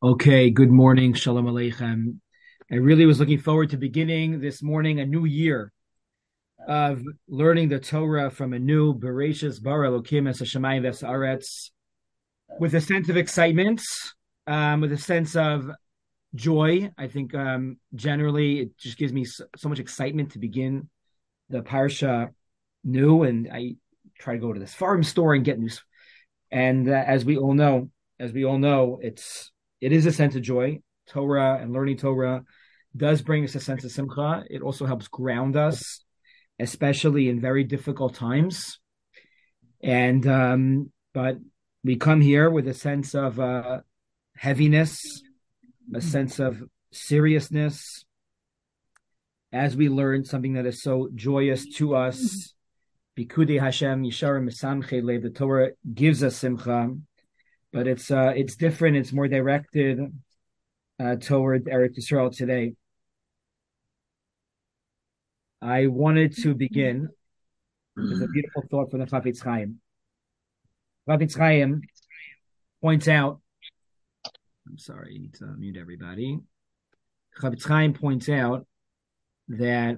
Okay, good morning. Shalom Aleichem. I really was looking forward to beginning this morning a new year of learning the Torah from a new Bereshis Bara Elokim Es Hashemayim V'Haaretz with a sense of excitement, with a sense of joy. I think generally it just gives me so much excitement to begin the parsha new, and I try to go to this farm store and get news. And as we all know, it is a sense of joy. Torah and learning Torah does bring us a sense of simcha. It also helps ground us, especially in very difficult times. And but we come here with a sense of heaviness, a sense of seriousness, as we learn something that is so joyous to us. Bikudei Hashem Yisharim Mesamche Lev. The Torah gives us simcha, but it's different. It's more directed toward Eretz Yisrael today. I wanted to begin with a beautiful thought from the Chafetz Chaim. Chafetz Chaim points out, I'm sorry, I need to mute everybody. Chafetz Chaim points out that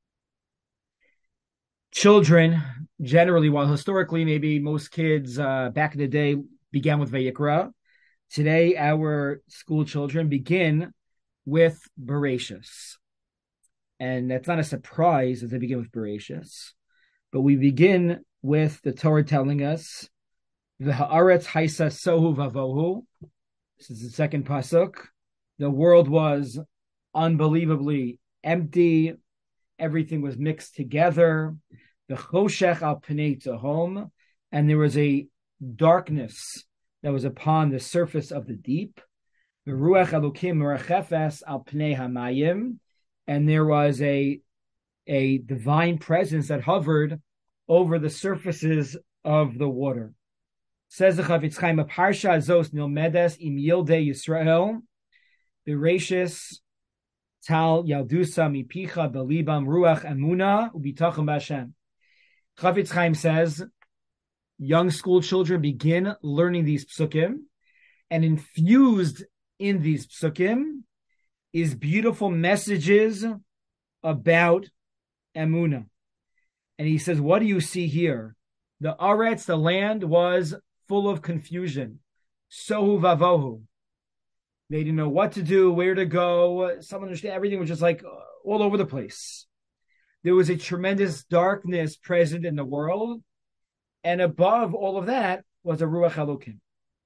children, generally, while historically maybe most kids back in the day began with Vayikra, today our school children begin with Bereshis. And that's not a surprise that they begin with Bereshis. But we begin with the Torah telling us, V'ha'aretz haisa sohu vavohu. This is the second pasuk. The world was unbelievably empty. Everything was mixed together. The choshech al pnei tehom, and there was a darkness that was upon the surface of the deep. The ruach elokim merachefes al pnei hamayim, and there was a divine presence that hovered over the surfaces of the water. Says the Chafetz Chaim, Parsha Zos Nilmedes im Yildei Yisrael, Bereshis Tal Yaldusa Mipicha Belibam Ruach Amuna Ubitachim B'Hashem. Chafetz Chaim says, young school children begin learning these psukim, and infused in these psukim is beautiful messages about Emunah. And he says, what do you see here? The Aretz, the land, was full of confusion. Sohu vavohu. They didn't know what to do, where to go. Someone understand everything was just like all over the place. There was a tremendous darkness present in the world. And above all of that was a Ruach Elokim.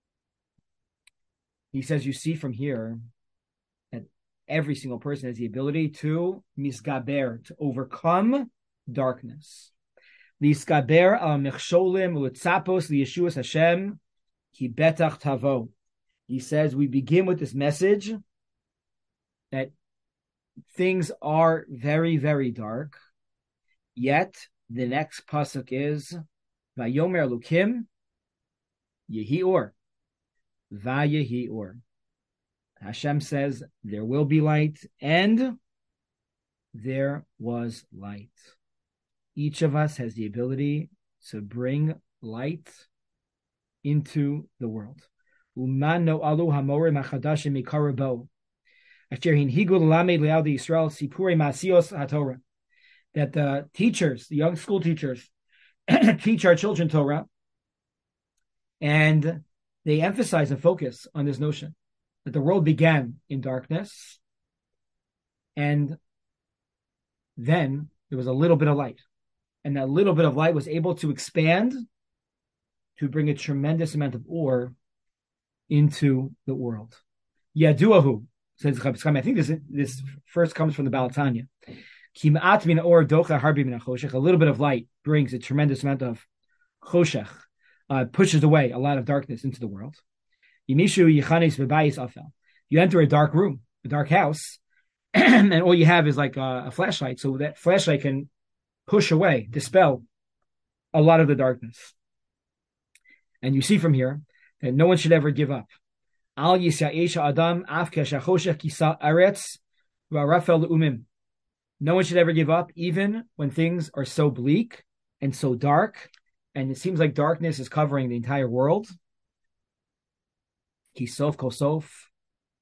He says, you see from here that every single person has the ability to misgaber, to overcome darkness. Liskaber al mechsholim u'tzapos liyeshuas Hashem ki betach tavo. He says we begin with this message that things are very, very dark. Yet the next pasuk is Vayomer Elokim Yehi Or. Vayehi Or. Hashem says there will be light, and there was light. Each of us has the ability to bring light into the world. Uman no alu hamorim hachadashim mikarabo. Asher hinhigu l'lamed le'al Yisrael sipurei masios haTorah. That the teachers, the young school teachers, teach our children Torah, and they emphasize and focus on this notion that the world began in darkness, and then there was a little bit of light. And that little bit of light was able to expand to bring a tremendous amount of ore into the world. Yaduahu, says Chafetz Chaim. I think this first comes from the Baal Tanya. Kim'at min or docha harbi min choshech. A little bit of light brings a tremendous amount of choshech, pushes away a lot of darkness into the world. Yimishu yichanis v'bayis afel. You enter a dark room, a dark house, and all you have is like a flashlight. So that flashlight can push away, dispel a lot of the darkness. And you see from here that no one should ever give up. Al yisa'esh adam af keshachoshech kisa aretz v'arafel umim. No one should ever give up, even when things are so bleak and so dark, and it seems like darkness is covering the entire world. Kisof kosof,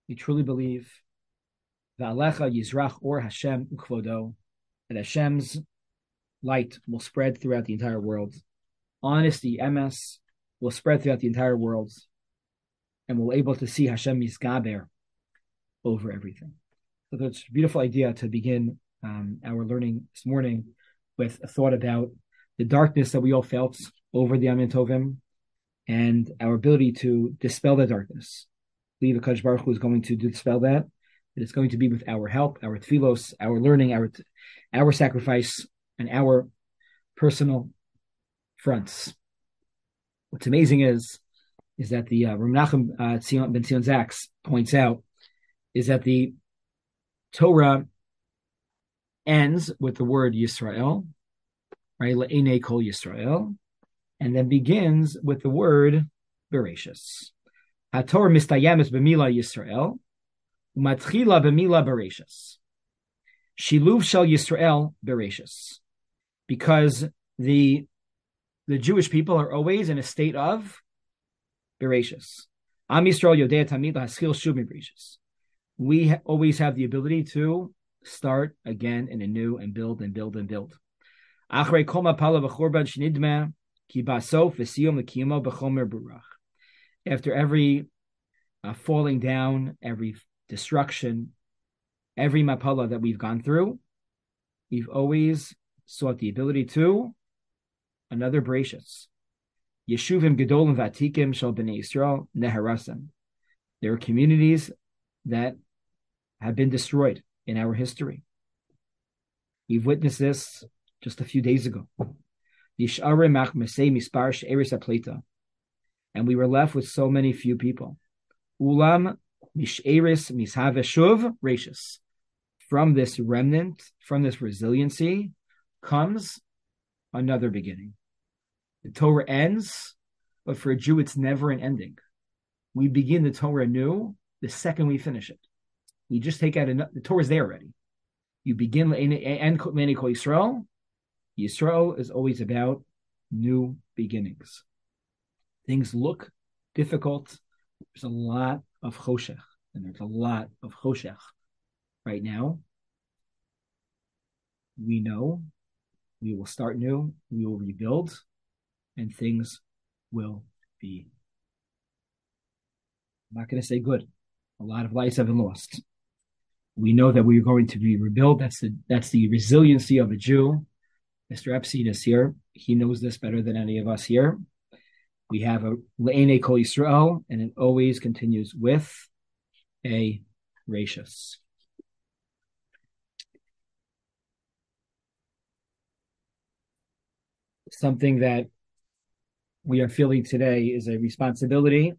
We truly believe Va'alecha Yizrach or Hashem Ukvodo, that Hashem's light will spread throughout the entire world. Honesty, MS, will spread throughout the entire world, and we'll be able to see Hashem Yizgaber over everything. So that's a beautiful idea to begin our learning this morning with a thought about the darkness that we all felt over the Yamim Tovim and our ability to dispel that darkness. Believe HaKadosh Baruch Hu is going to dispel that. It is going to be with our help, our tefillos, our learning, our sacrifice, and our personal fronts. What's amazing is that the Rav Menachem Ben Zion Zaks points out is that the Torah ends with the word Yisrael, right? Le'enei kol Yisrael, and then begins with the word Bereshis. HaTorah mistayemes b'mila Yisrael, umatchila b'mila Bereshis. Shiluv shel Yisrael Bereshis. Because the Jewish people are always in a state of Bereshis. Am Yisrael Yodei Tamid Haskil Shuv Bereshis. We always have the ability to start again and anew and build and build and build. After every falling down, every destruction, every mapala that we've gone through, we've always sought the ability to another Bereshis. Yeshuvim Gedolim Vatikim Shal Bnei Yisrael Neharasam. There are communities that have been destroyed in our history. We've witnessed this just a few days ago. And we were left with so many few people. Ulam misheris mishaveshuv rachis. From this remnant, from this resiliency, comes another beginning. The Torah ends, but for a Jew, it's never an ending. We begin the Torah anew the second we finish it. We just take out the Torah is there already. You begin and Yisrael. Yisrael is always about new beginnings. Things look difficult. There's a lot of choshech, and there's a lot of choshech right now. We know we will start new, we will rebuild, and things will be, I'm not going to say good. A lot of lives have been lost. We know that we are going to be rebuilt. That's the resiliency of a Jew. Mr. Epstein is here. He knows this better than any of us here. We have a Le'enei Kol Yisrael, and it always continues with a Rashis. Something that we are feeling today is a responsibility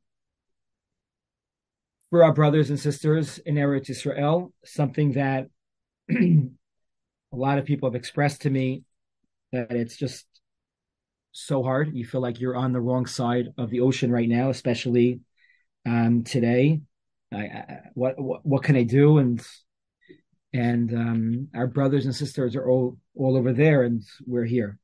for our brothers and sisters in Eretz Yisrael, something that a lot of people have expressed to me that it's just so hard. You feel like you're on the wrong side of the ocean right now, especially today. What can I do? And our brothers and sisters are all over there, and we're here.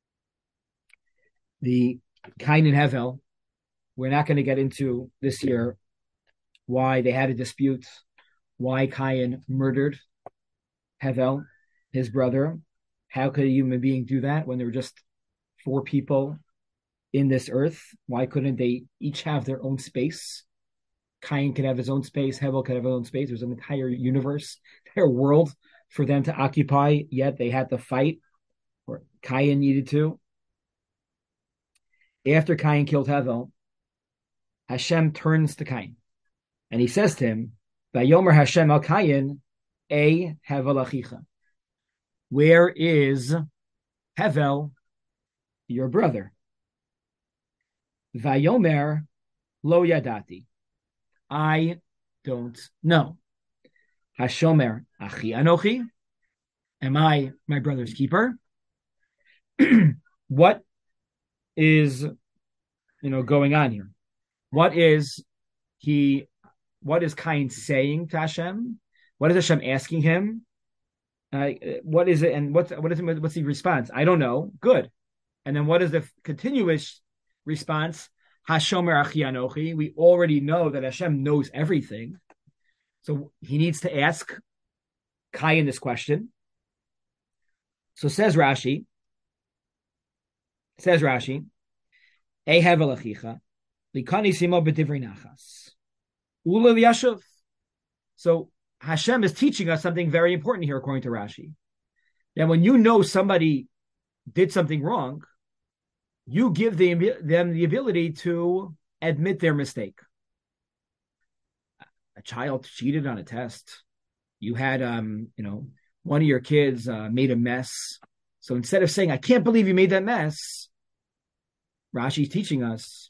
The Cain and Hevel, we're not going to get into this year why they had a dispute, why Cain murdered Hevel, his brother. How could a human being do that when there were just 4 people in this earth? Why couldn't they each have their own space? Cain could have his own space, Hevel could have his own space. There's an entire universe, entire world for them to occupy, yet they had to fight, or Cain needed to. After Cain killed Hevel, Hashem turns to Cain, and he says to him, Vayomer Hashem al Cain, Hevel achicha. Where is Hevel, your brother? Vayomer lo yadati. I don't know. Hashomer achi anochi. Am I my brother's keeper? What is going on here? What is Cain saying to Hashem? What is Hashem asking him? What is it? And what's the response? I don't know. Good. And then what is the continuous response? Hashomer achi anochi. We already know that Hashem knows everything. So he needs to ask Kayin this question. So says Rashi, Ehevel achicha, likani simo b'divrei nachas, ulav yashuv. So Hashem is teaching us something very important here, according to Rashi. That when you know somebody did something wrong, you give them the ability to admit their mistake. A child cheated on a test. You had, one of your kids made a mess. So instead of saying, I can't believe you made that mess, Rashi's teaching us,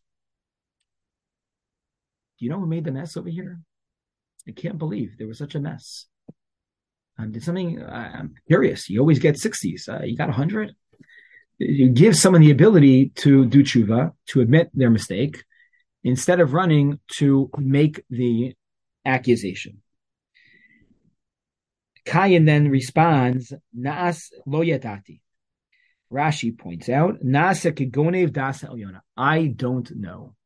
do you know who made the mess over here? I can't believe there was such a mess. Did something, I'm curious. You always get 60s. You got 100? You give someone the ability to do tshuva, to admit their mistake, instead of running to make the accusation. Kayin then responds, Naas lo yadati. Rashi points out, Naasa kegonev dasa elyona. I don't know.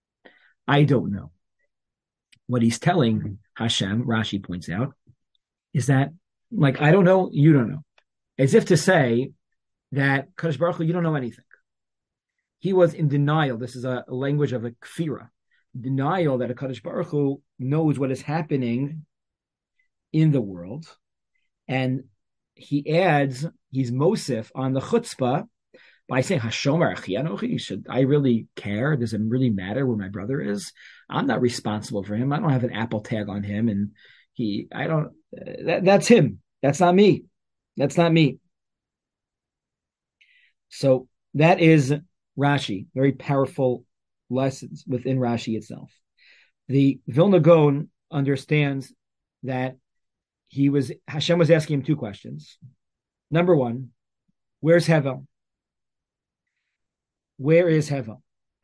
What he's telling Hashem, Rashi points out, is that, like, I don't know, you don't know. As if to say that, Kadosh Baruch Hu, you don't know anything. He was in denial. This is a language of a kfira. Denial that a Kadosh Baruch Hu knows what is happening in the world. And he adds, he's Mosif on the chutzpah by saying, Hashomer achi anochi, should I really care? Does it really matter where my brother is? I'm not responsible for him. I don't have an Apple tag on him. And that's him. That's not me. That's not me. So that is Rashi, very powerful lessons within Rashi itself. The Vilna Gaon understands that Hashem was asking him two questions. Number one, where's Hevel? Where is Hevel?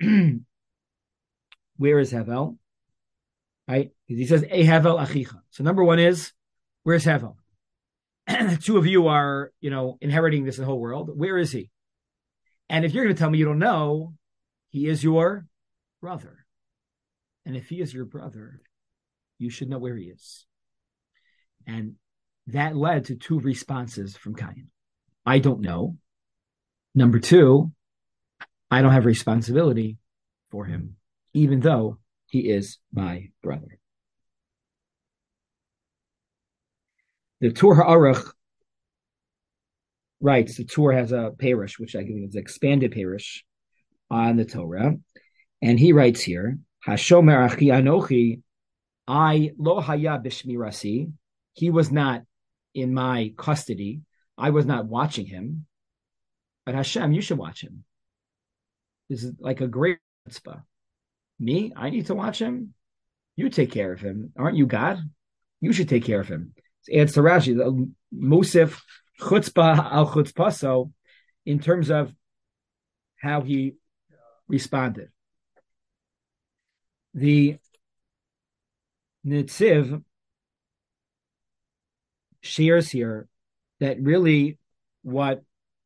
Where is Hevel? Right? He says, E Hevel achicha. So number one is, where's Hevel? Two of you are, inheriting this whole world. Where is he? And if you're going to tell me you don't know, he is your brother. And if he is your brother, you should know where he is. And that led to two responses from Cain. I don't know. Number two, I don't have responsibility for him, even though he is my brother. The Tur HaAruch writes, the Tur has a parish, which I think is an expanded parish on the Torah. And he wriits here, Hashomer achi anochi, I lo haya bishmirasi. He was not in my custody. I was not watching him. But Hashem, you should watch him. This is like a great chutzpah. Me? I need to watch him? You take care of him. Aren't you God? You should take care of him. It's to Rashi, the Musif chutzpah al chutzpaso, in terms of how he responded. The Netziv shares here that really what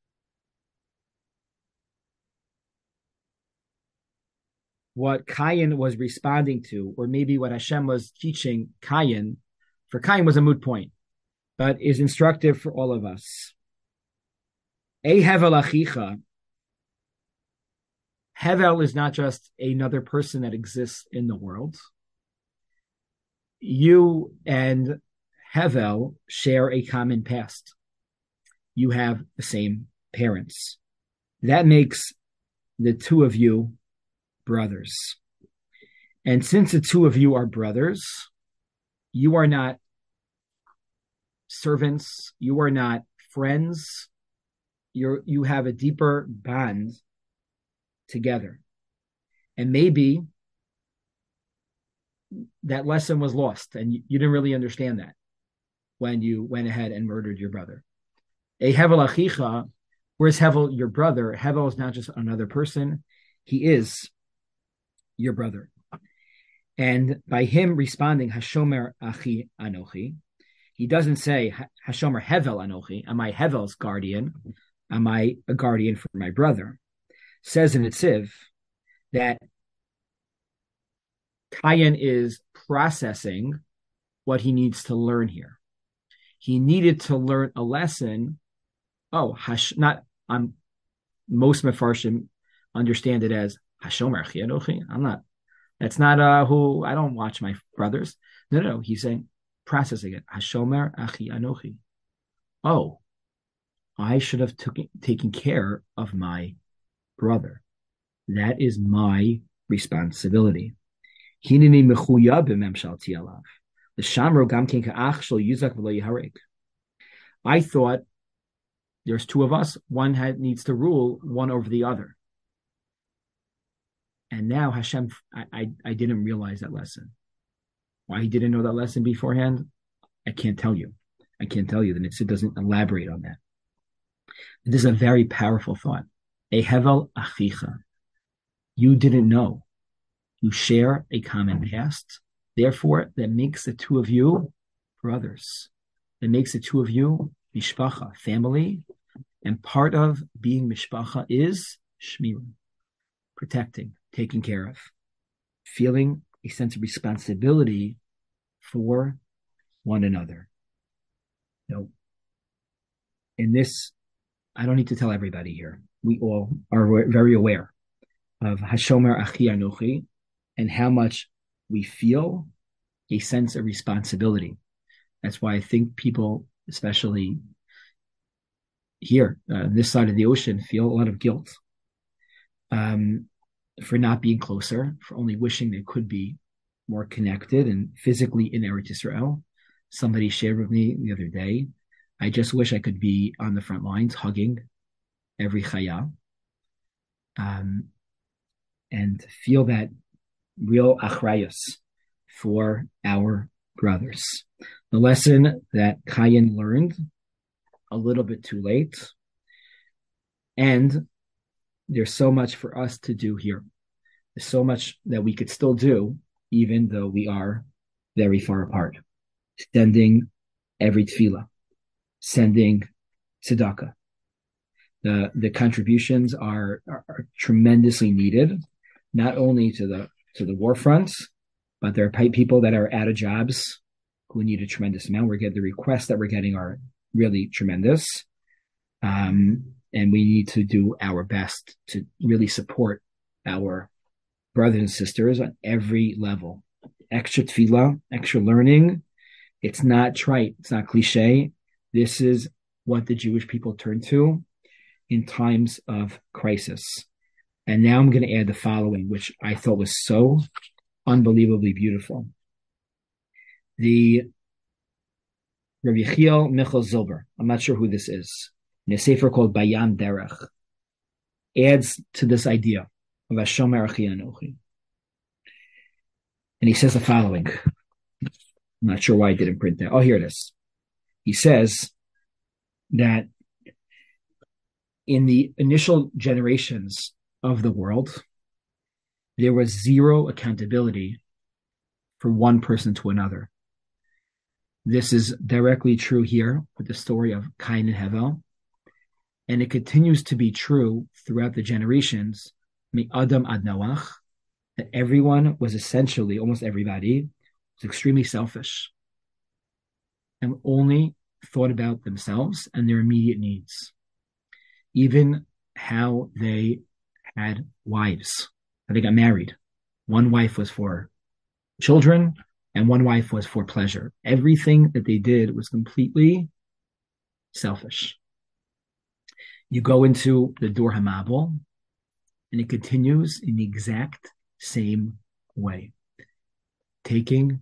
Cain was responding to, or maybe what Hashem was teaching Cain, for Cain was a moot point, but is instructive for all of us. E Hevel achicha. Hevel is not just another person that exists in the world. You and Hevel share a common past. You have the same parents. That makes the two of you brothers. And since the two of you are brothers, you are not servants, you are not friends, you have a deeper bond together. And maybe that lesson was lost and you didn't really understand that when you went ahead and murdered your brother. A Hevel achicha, where's Hevel, your brother? Hevel is not just another person, he is your brother. And by him responding, Hashomer achi anochi, he doesn't say, Hashomer Hevel anochi, am I Hevel's guardian? Am I a guardian for my brother? Says in Netziv that Cain is processing what he needs to learn here. He needed to learn a lesson. Oh, not most Mefarshim understand it as Hashomer Achi Anochi. I'm not. That's not who I don't watch my brothers. No. He's saying processing it. Hashomer Achi Anochi. Oh, I should have taken care of my brother. That is my responsibility. Hineni mechuyab b'memshalti alav. The shamro gam ken ka'ach shel yuzak v'lo yiharek. I thought there's two of us. One needs to rule one over the other. And now Hashem, I didn't realize that lesson. Why he didn't know that lesson beforehand, I can't tell you. The Nitzit doesn't elaborate on that. This is a very powerful thought. Ehevel achicha. You didn't know. You share a common past. Therefore, that makes the two of you brothers. That makes the two of you mishpacha, family. And part of being mishpacha is shmira, protecting, taking care of, feeling a sense of responsibility for one another. In this, I don't need to tell everybody here. We all are very aware of Hashomer Achi Anochi and how much we feel a sense of responsibility. That's why I think people, especially here, this side of the ocean, feel a lot of guilt for not being closer, for only wishing they could be more connected and physically in Eretz Yisrael. Somebody shared with me the other day, I just wish I could be on the front lines hugging every chaya and feel that real achrayus for our brothers. The lesson that Kayin learned a little bit too late, and there's so much for us to do here. There's so much that we could still do, even though we are very far apart. Sending every tefillah, sending tzedakah. The contributions are tremendously needed, not only to the war fronts, but there are people that are out of jobs who need a tremendous amount. The requests that we're getting are really tremendous. And we need to do our best to really support our brothers and sisters on every level. Extra tefillah, extra learning. It's not trite. It's not cliche. This is what the Jewish people turn to in times of crisis. And now I'm going to add the following, which I thought was so unbelievably beautiful. The Rabbi Yechiel Michal Zilber, I'm not sure who this is, in a sefer called Bayam Derech, adds to this idea of Hashomer Achi Anochi. And he says the following. I'm not sure why I didn't print that. Oh, here it is. He says that in the initial generations of the world, there was zero accountability for one person to another. This is directly true here with the story of Cain and Hevel, and it continues to be true throughout the generations, Adam ad Noach, that everyone was essentially, almost everybody, was extremely selfish and only thought about themselves and their immediate needs. Even how they had wives, how they got married. One wife was for children and one wife was for pleasure. Everything that they did was completely selfish. You go into the Dor HaMabul and it continues in the exact same way. Taking.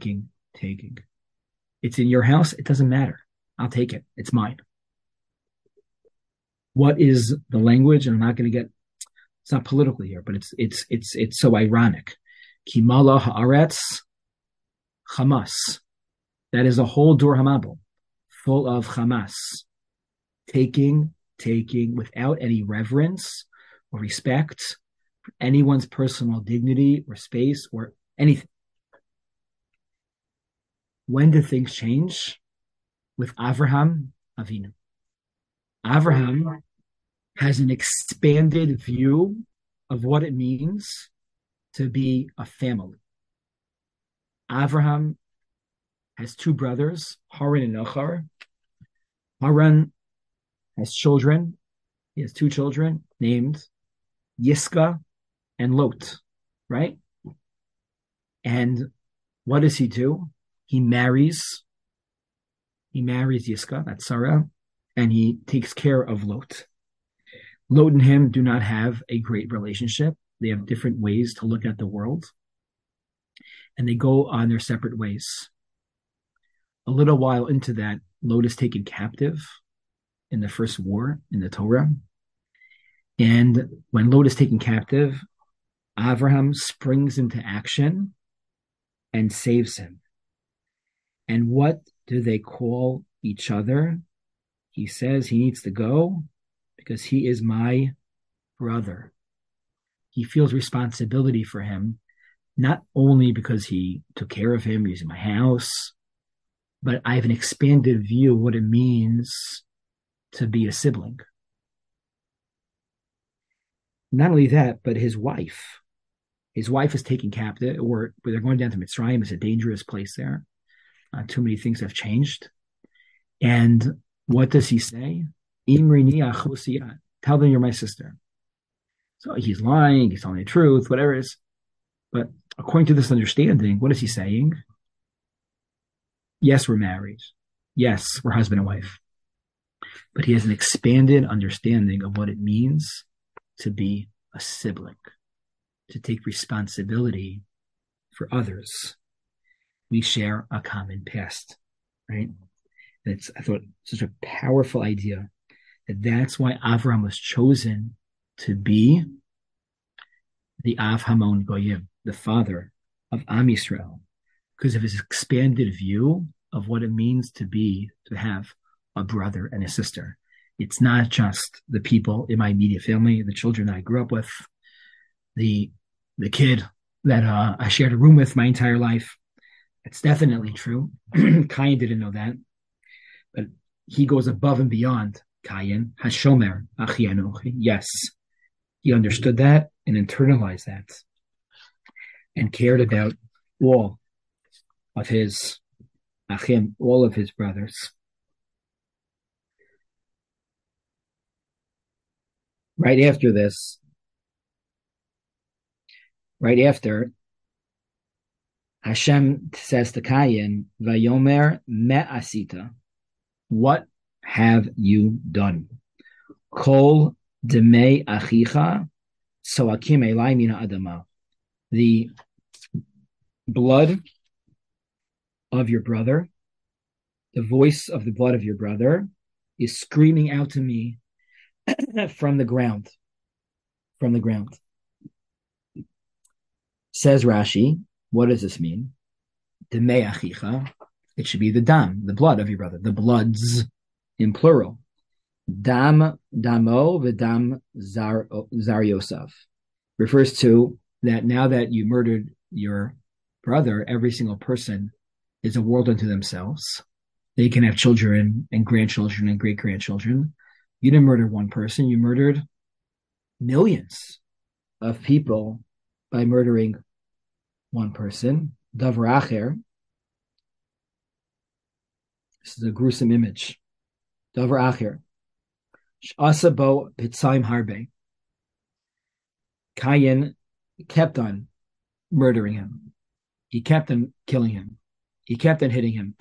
It's in your house. It doesn't matter. I'll take it. It's mine. What is the language? And I'm not going to get, it's not political here, but it's so ironic. Kimala haaretz Hamas. That is a whole Dor HaMabul full of Hamas. Taking without any reverence or respect for anyone's personal dignity or space or anything. When did things change? With Avraham Avinu. Avraham has an expanded view of what it means to be a family. Avraham has two brothers, Haran and Nachar. Haran has children. He has two children named Yiska and Lot, right? And what does he do? He marries Yiska, that's Sarah, and he takes care of Lot. Lot and him do not have a great relationship. They have different ways to look at the world, and they go on their separate ways. A little while into that, Lot is taken captive in the first war in the Torah. And when Lot is taken captive, Avraham springs into action and saves him. And what do they call each other? He says he needs to go because he is my brother. He feels responsibility for him, not only because he took care of him using my house, but I have an expanded view of what it means to be a sibling. Not only that, but his wife is taken captive, or they're going down to Mitzrayim. It's a dangerous place there. Too many things have changed. And what does he say? Imrini achosiyat. Tell them you're my sister. So he's lying, he's telling the truth, whatever it is. But according to this understanding, what is he saying? Yes, we're married. Yes, we're husband and wife. But he has an expanded understanding of what it means to be a sibling, to take responsibility for others. We share a common past, right? And I thought, such a powerful idea that's why Avraham was chosen to be the Av Hamon Goyim, the father of Am Yisrael, because of his expanded view of what it means to have a brother and a sister. It's not just the people in my immediate family, the children that I grew up with, the kid that I shared a room with my entire life. It's definitely true. Cain didn't know that, but he goes above and beyond Cain. Hashomer Achi Anochi. Yes, he understood that and internalized that, and cared about all of his Achim, all of his brothers. Right after, Hashem says to Cain, Vayomer me'asita. What have you done? Kol demei achicha soakim elai mina adama. The blood of your brother, the voice of the blood of your brother is screaming out to me from the ground. From the ground. Says Rashi, what does this mean? Demei achicha. It should be the dam, the blood of your brother, the bloods in plural. Dam, damo, v'dam zar Yosef refers to that now that you murdered your brother, every single person is a world unto themselves. They can have children and grandchildren and great-grandchildren. You didn't murder one person, you murdered millions of people by murdering one person. Davar acher. This is a gruesome image. Davar acher. Asabo pitzaim harbe. Cain kept on murdering him. He kept on killing him. He kept on hitting him.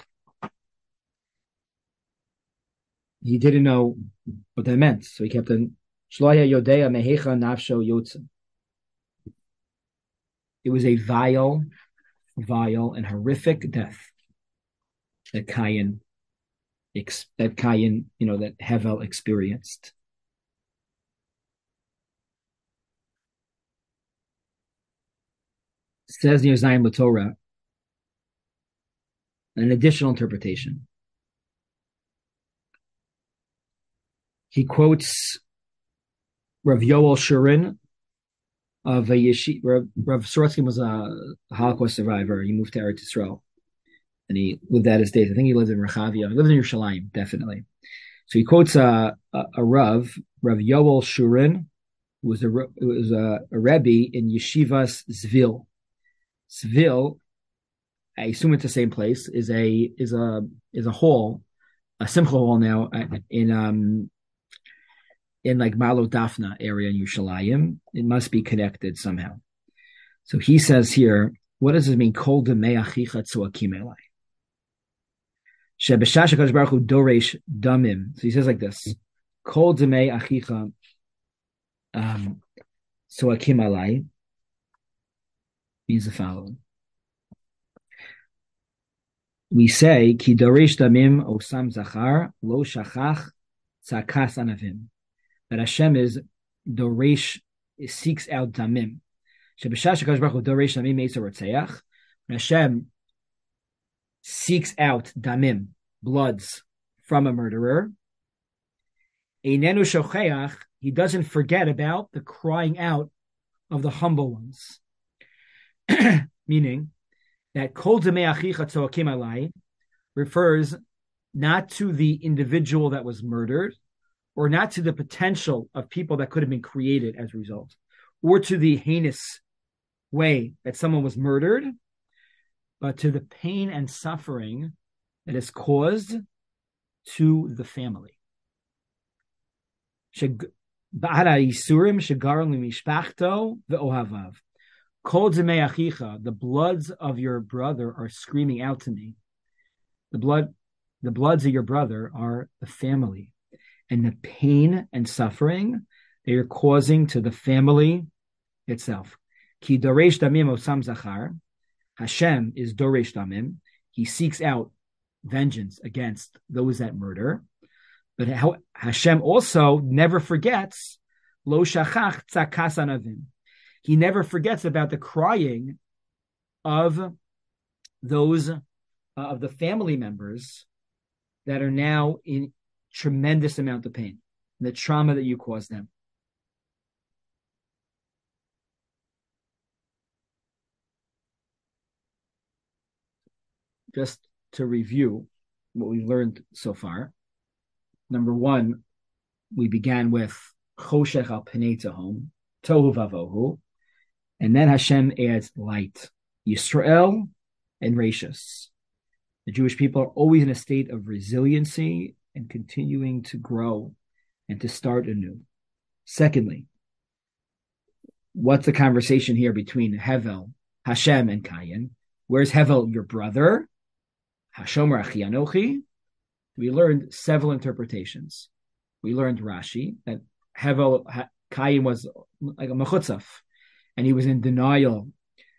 He didn't know what that meant, so he kept on. Shloya yodea mehecha nafsho yotza. It was a vile and horrific death that Cain, that Hevel experienced. It says near Zion Torah, an additional interpretation. He quotes Rav Yoel Shurin of a yeshiva. Rav Sorotsky was a Holocaust survivor. He moved to Eretz Yisrael, and he lived out his days. I think he lived in Rechavia. He lived in Yerushalayim, definitely. So he quotes a Rav Yoel Shurin, who was a Rebbe in Yeshivas Zvil. Zvil I assume it's the same place, is a hall, a simcha hall now in like Malo Daphna area in Yerushalayim. It must be connected somehow. So he says here, what does it mean? Kol demei achicha tzuakim elai. Shebeshash HaKadosh Baruch Hu doresh damim. So he says like this: Kol demei achicha tzuakim elai means the following. We say ki doresh damim osam zachar lo shachach tzakas anavim. That Hashem is doresh, seeks out damim. Shebeshash HaKadosh Baruch Hu doresh damim meisa rotzeach. When Hashem seeks out damim, bloods from a murderer, einenu shocheach, he doesn't forget about the crying out of the humble ones. Meaning that kol demei achicha tzoakim alai refers not to the individual that was murdered, or not to the potential of people that could have been created as a result, or to the heinous way that someone was murdered, but to the pain and suffering that is caused to the family. The bloods of your brother are screaming out to me. The bloods of your brother are the family, and the pain and suffering they are causing to the family itself. Ki doresh damim osam zachar. Hashem is doresh damim. He seeks out vengeance against those that murder. But Hashem also never forgets lo shachach tzakas anavim. He never forgets about the crying of those of the family members that are now in tremendous amount of pain, the trauma that you caused them. Just to review what we've learned so far. Number one, we began with Choshech al Pnei Tehom, Tohu Vavohu, and then Hashem adds light, Yisrael and Rashus. The Jewish people are always in a state of resiliency and continuing to grow and to start anew. Secondly, what's the conversation here between Hevel, Hashem, and Kayin? Where's Hevel, your brother? Hashomer Achi Anochi. We learned several interpretations. We learned Rashi, that Kayin was like a mechutzaf, and he was in denial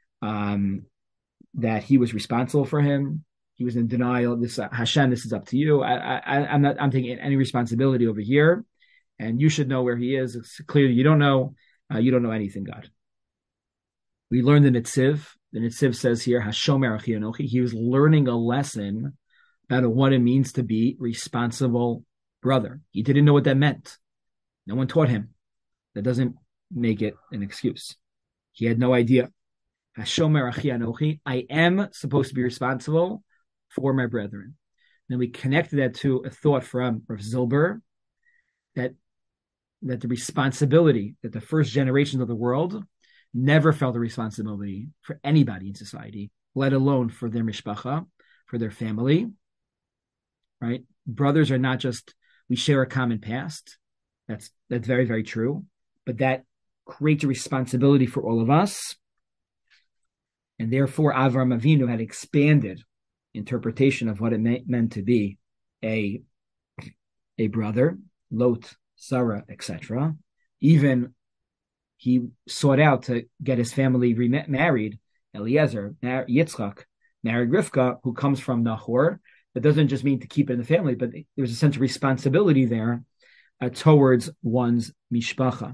that he was responsible for him. He was in denial. This Hashem, this is up to you. I'm taking any responsibility over here, and you should know where he is. It's clear you don't know. You don't know anything, God. We learned the Nitziv. The Nitziv says here, Hashomer Achi Anochi. He was learning a lesson about what it means to be responsible brother. He didn't know what that meant. No one taught him. That doesn't make it an excuse. He had no idea. Hashomer Achi Anochi. I am supposed to be responsible for my brethren. Then we connected that to a thought from Rav Zilber that the responsibility that the first generations of the world never felt a responsibility for anybody in society, let alone for their mishpacha, for their family. Right? Brothers are not just, we share a common past. That's very, very true. But that creates a responsibility for all of us. And therefore, Avram Avinu had expanded interpretation of what it meant to be a brother, Lot, Sarah, etc. Even he sought out to get his family remarried. Eliezer, Yitzchak, married Rivka, who comes from Nahor. That doesn't just mean to keep it in the family, but there's a sense of responsibility there towards one's mishpacha.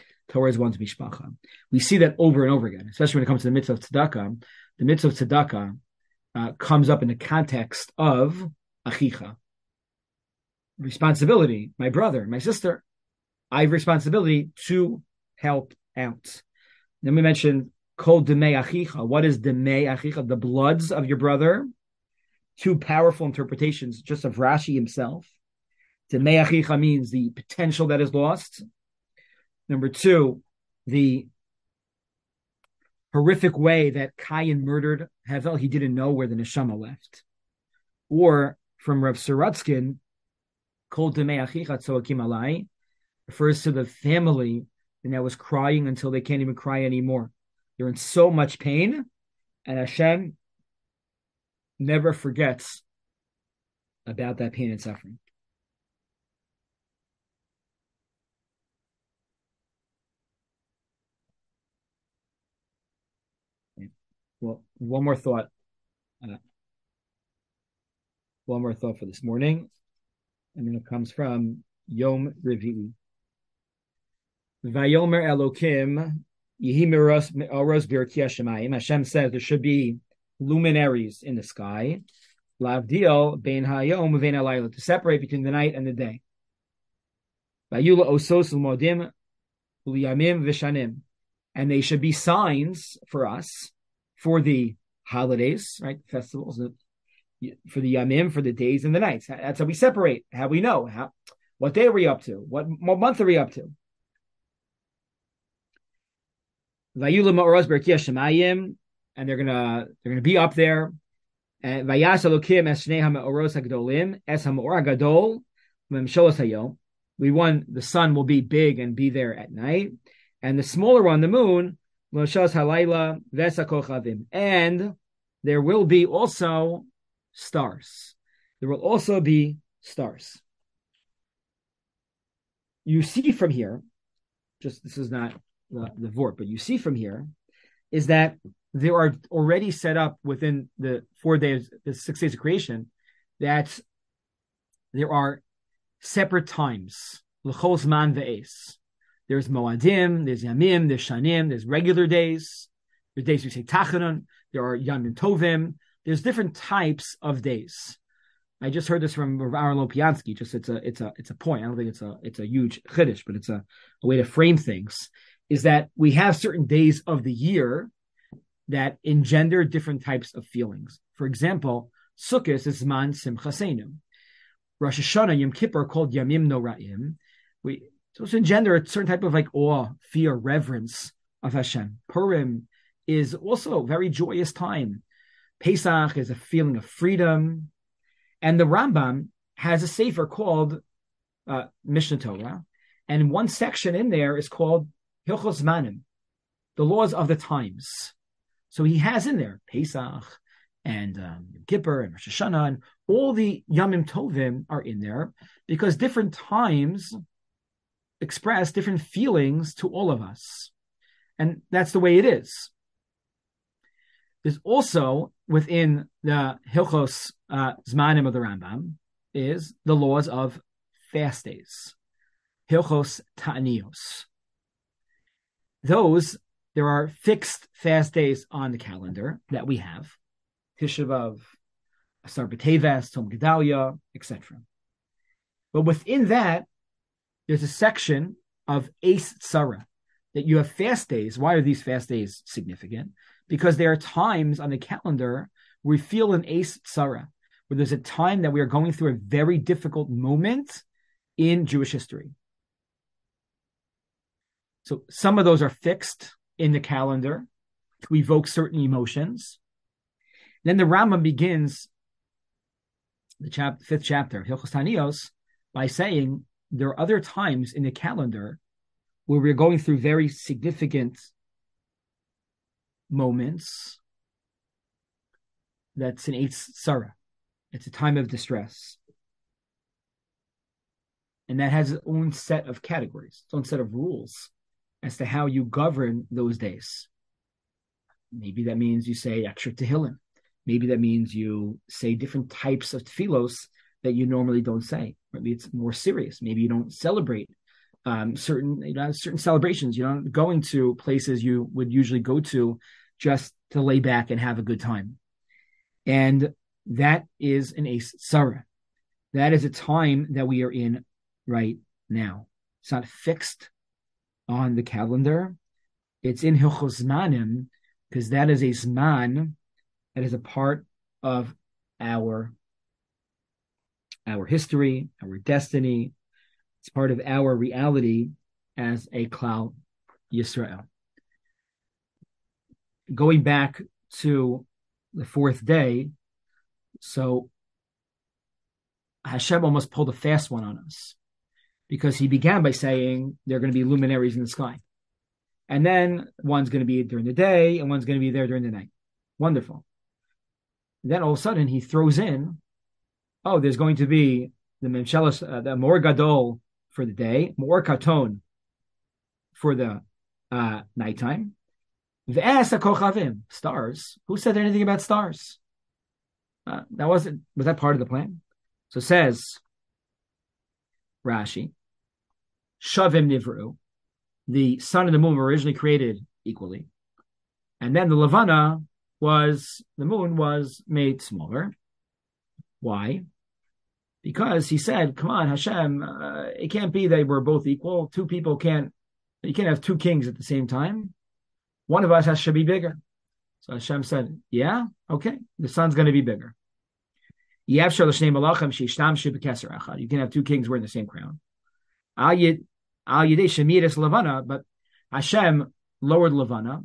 We see that over and over again, especially when it comes to the mitzvah of tzedakah. The mitzvah of tzedakah comes up in the context of achicha. Responsibility, my brother, my sister. I have responsibility to help out. Then we mentioned kol demei achicha. What is demei achicha? The bloods of your brother. Two powerful interpretations just of Rashi himself. Demei achicha means the potential that is lost. Number two, the horrific way that Cain murdered Hevel, he didn't know where the neshama left. Or from Rav Sorotskin, Kol Demei Achicha Tzoakim Alai, refers to the family that was crying until they can't even cry anymore. They're in so much pain, and Hashem never forgets about that pain and suffering. Well, one more thought. One more thought for this morning, and it comes from Yom Revi'i. Vayomer Elokim Yehi Oros Birki Hashemayim. Hashem says there should be luminaries in the sky. Lavdil Bein Hayom Vein Alayla, to separate between the night and the day. Vayula Osos Umodim Uliyamim Vishanim, and they should be signs for us for the holidays, right? Festivals, for the Yamim, for the days and the nights. That's how we separate. How we know what day are we up to? What month are we up to? Vayula Ma'oros Berki Hashemayim, and they're gonna be up there. And Vayas Elokim Es Shnei HaMe'oros HaGedolim Es HaMe'or HaGadol Memsholos Hayom. The sun will be big and be there at night, and the smaller one, the moon, Memsholos Halayla Ves HaKochavim, and there will be also stars. There will also be stars. You see from here, just this is not the vort, but you see from here is that there are already set up within the 4 days, the 6 days of creation, that there are separate times. L'chol zman ve'es. There's moadim, there's yamim, there's shanim, there's regular days. There's days we say tachanun. There are yamim tovim. There's different types of days. I just heard this from Rav Aaron Lopiansky. Just it's a point. I don't think it's a huge chiddush, but it's a way to frame things. Is that we have certain days of the year that engender different types of feelings. For example, Sukkot is Zman Simchasenu. Rosh Hashanah, Yom Kippur, are called Yamim Noraim. So engender a certain type of like awe, fear, reverence of Hashem. Purim is also a very joyous time. Pesach is a feeling of freedom. And the Rambam has a sefer called Mishnah Torah. And one section in there is called Hilchos Zmanim, the laws of the times. So he has in there Pesach and Yom Kippur and Rosh Hashanah, and all the Yamim Tovim are in there because different times express different feelings to all of us. And that's the way it is. There's also within the Hilchos Zmanim of the Rambam is the laws of fast days. Hilchos Ta'anios. There are fixed fast days on the calendar that we have. Tisha B'Av, Asar B'Teves, Tzom Gedalia, etc. But within that, there's a section of Eis Tzara, that you have fast days. Why are these fast days significant? Because there are times on the calendar where we feel an Eis Tzara, where there's a time that we are going through a very difficult moment in Jewish history. So some of those are fixed in the calendar to evoke certain emotions. Then the Rambam begins the 5th chapter of Hilchos Ta'anios by saying there are other times in the calendar where we're going through very significant moments. That's an Eitz Tzara. It's a time of distress. And that has its own set of categories, its own set of rules as to how you govern those days. Maybe that means you say extra tehillim. Maybe that means you say different types of tefillos that you normally don't say. Maybe it's more serious. Maybe you don't celebrate certain celebrations. You're not going to places you would usually go to just to lay back and have a good time. And that is an Eis Tzara. That is a time that we are in right now. It's not fixed on the calendar. It's in Hilchos Zmanim because that is a Zman that is a part of our history, our destiny. It's part of our reality as a Klal Yisrael. going back to the fourth day, so Hashem almost pulled a fast one on us because he began by saying there are going to be luminaries in the sky. And then one's going to be during the day and one's going to be there during the night. Wonderful. Then all of a sudden he throws in, oh, there's going to be the Memshelah, the Mor Gadol for the day, Mor Katon for the nighttime. V'es HaKochavim, stars. Who said anything about stars? Was that part of the plan? So says Rashi, Shavim Nivru, the sun and the moon were originally created equally. And then the Levana the moon was made smaller. Why? Because he said, come on, Hashem, it can't be that we're both equal. You can't have two kings at the same time. One of us has to be bigger. So Hashem said, yeah, okay, the sun's going to be bigger. You can have two kings wearing the same crown. But Hashem lowered Levana.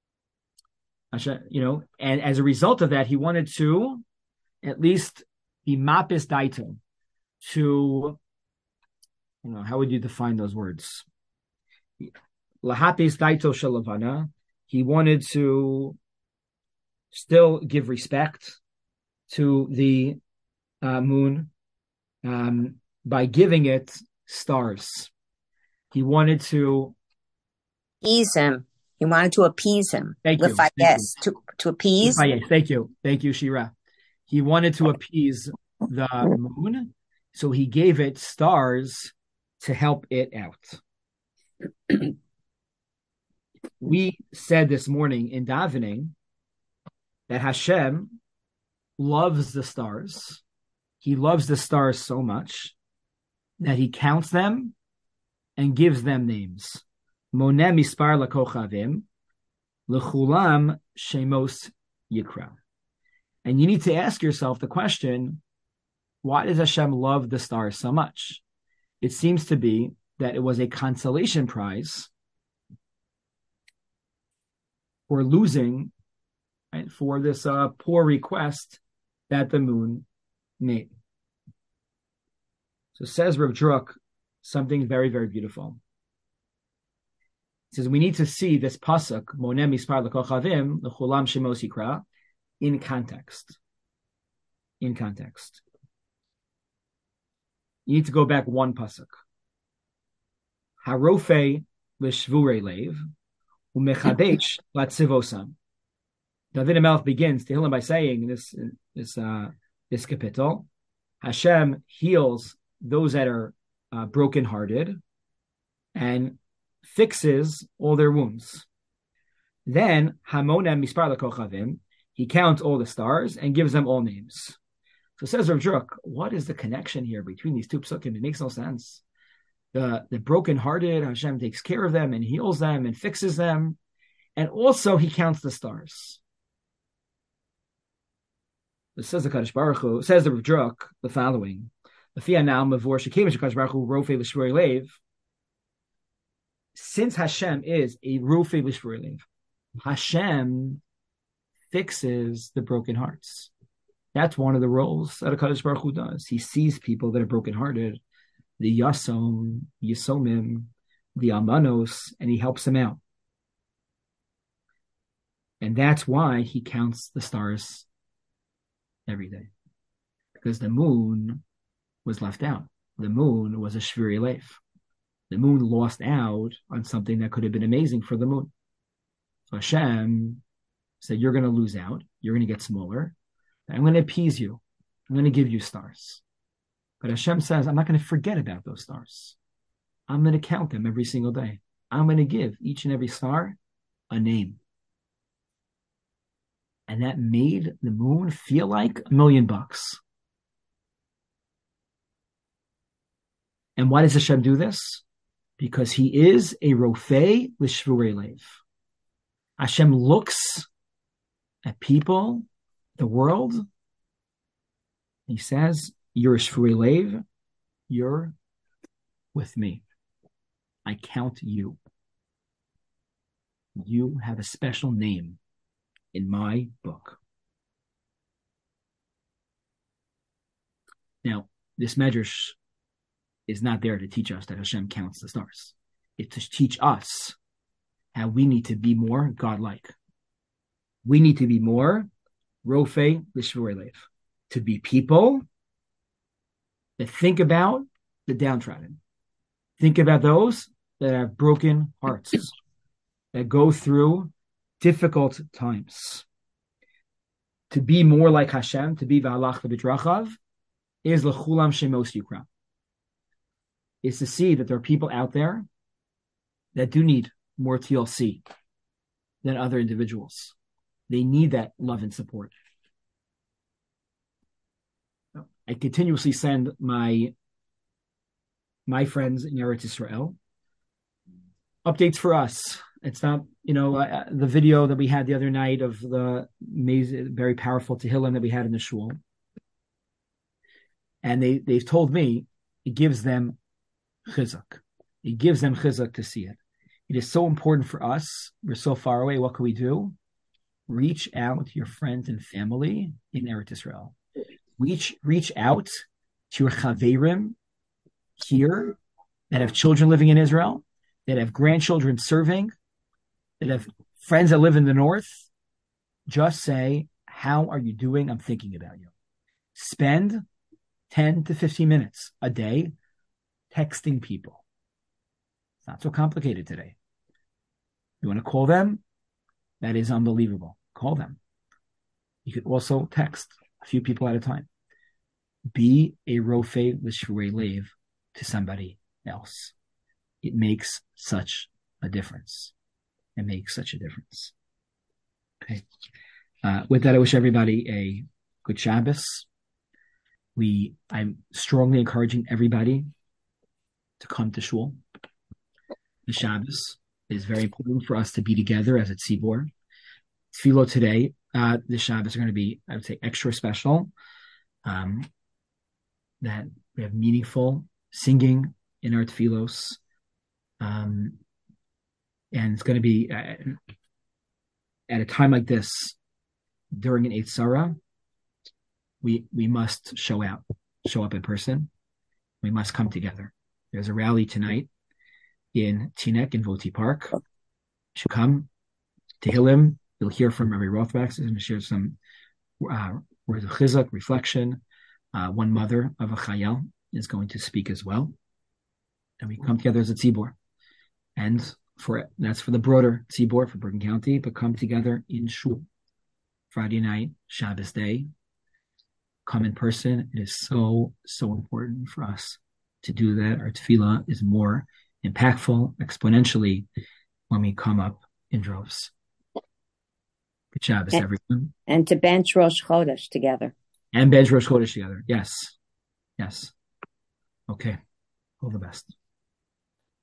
And as a result of that, he wanted to at least be mapis daito to, how would you define those words? Lahapis daito shel Levana. He wanted to still give respect to the moon by giving it stars. He wanted to appease him. He wanted to appease him. Thank you. To appease. Thank you, Shira. He wanted to appease the moon, so he gave it stars to help it out. We said this morning in davening that Hashem loves the stars. He loves the stars so much that he counts them and gives them names. Moneh mispar lakochavim, lechulam shemos yikra. And you need to ask yourself the question, why does Hashem love the stars so much? It seems to be that it was a consolation prize for losing, right, for this poor request that the moon made. So says Rav Druk something very, very beautiful. He says we need to see this pasuk, Moneh mispar lekochavim, lechulam shemos yikra, in context. In context. You need to go back one pasuk. Harofe l'shvurei lev, u'mechadech latzivosam. David HaMelech begins Tehillim by saying in this capital, Hashem heals those that are brokenhearted and fixes all their wounds. Then Hamoneh mispar lekochavim, he counts all the stars and gives them all names. So says Rav Druk, what is the connection here between these two psukim? It makes no sense. The brokenhearted, Hashem takes care of them and heals them and fixes them, and also he counts the stars. It says the Kadosh Baruch Hu, says the Rav Druk, the following: since Hashem is a Rofei L'Shvurei Lev, Hashem fixes the broken hearts. That's one of the roles that a Kadosh Baruch Hu does. He sees people that are brokenhearted, the Yasomim, the Almanos, and he helps them out. And that's why he counts the stars every day. Because the moon was left out. The moon was a Shvurei Lev. The moon lost out on something that could have been amazing for the moon. So Hashem said, you're going to lose out. You're going to get smaller. I'm going to appease you. I'm going to give you stars. But Hashem says, I'm not going to forget about those stars. I'm going to count them every single day. I'm going to give each and every star a name. And that made the moon feel like $1 million. And why does Hashem do this? Because he is a Rofei L'Shvurei Lev. Hashem looks at people, the world. He says, you're a Shvurei Lev. You're with me. I count you. You have a special name. in my book. Now, this medrash is not there to teach us that Hashem counts the stars. It's to teach us how we need to be more godlike. We need to be more Rofei Lishvurei Lev, to be people that think about the downtrodden. Think about those that have broken hearts, that go through difficult times. To be more like Hashem, to be V'halach V'bidrachav, is L'chulam Shemos Yukra. Is to see that there are people out there that do need more TLC than other individuals. They need that love and support. I continuously send my friends in Eretz Israel updates for us. It's not, the video that we had the other night of the amazing, very powerful Tehillim that we had in the shul. And they've told me it gives them chizuk. It gives them chizuk to see it. It is so important for us. We're so far away. What can we do? Reach out to your friends and family in Eretz Israel. Reach out to your chaverim here that have children living in Israel, that have grandchildren serving, that have friends that live in the north. Just say, how are you doing? I'm thinking about you. Spend 10 to 15 minutes a day texting people. It's not so complicated today. You want to call them? That is unbelievable. Call them. You could also text a few people at a time. Be a Rofei L'Shvurei Lev to somebody else. It makes such a difference. It makes such a difference. Okay. With that, I wish everybody a good Shabbos. I'm strongly encouraging everybody to come to shul. The Shabbos is very important for us to be together as a tzibor. Tefillah today, the Shabbos are going to be, I would say, extra special. That we have meaningful singing in our tefillos. And it's going to be at a time like this, during an Eight Sarah, we must show up in person. We must come together. There's a rally tonight in Teaneck in Voti Park. You should come. Tehillim, you'll hear from Rabbi Rothbach. He's going to share some words of chizuk, reflection. One mother of a chayal is going to speak as well. And we come together as a tzibor. And that's for the broader tzibor for Bergen County, but come together in shul. Friday night, Shabbos day. Come in person. It is so, so important for us to do that. Our tefillah is more impactful exponentially when we come up in droves. Good Shabbos, everyone. And to bench Rosh Chodesh together. And bench Rosh Chodesh together. Yes. Okay. All the best.